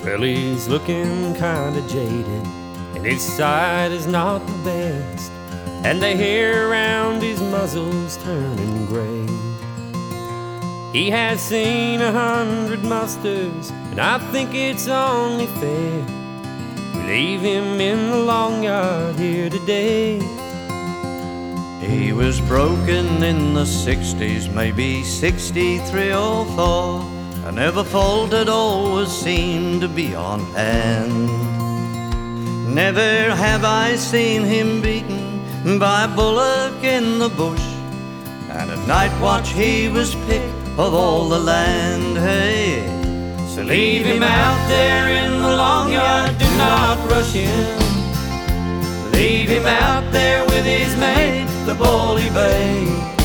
Well, he's looking kinda jaded, and his sight is not the best, and the hair around his muzzle's turning gray. He has seen 100 musters, and I think it's only fair we leave him in the long yard here today. He was broken in the 60s, maybe 63 or 4, and never faltered, always seemed to be on hand. Never have I seen him beaten by a bullock in the bush, and at night watch he was picked of all the land. Hey, So leave him out there in the long yard, do not rush him. Leave him out there with his mate, the bully bay.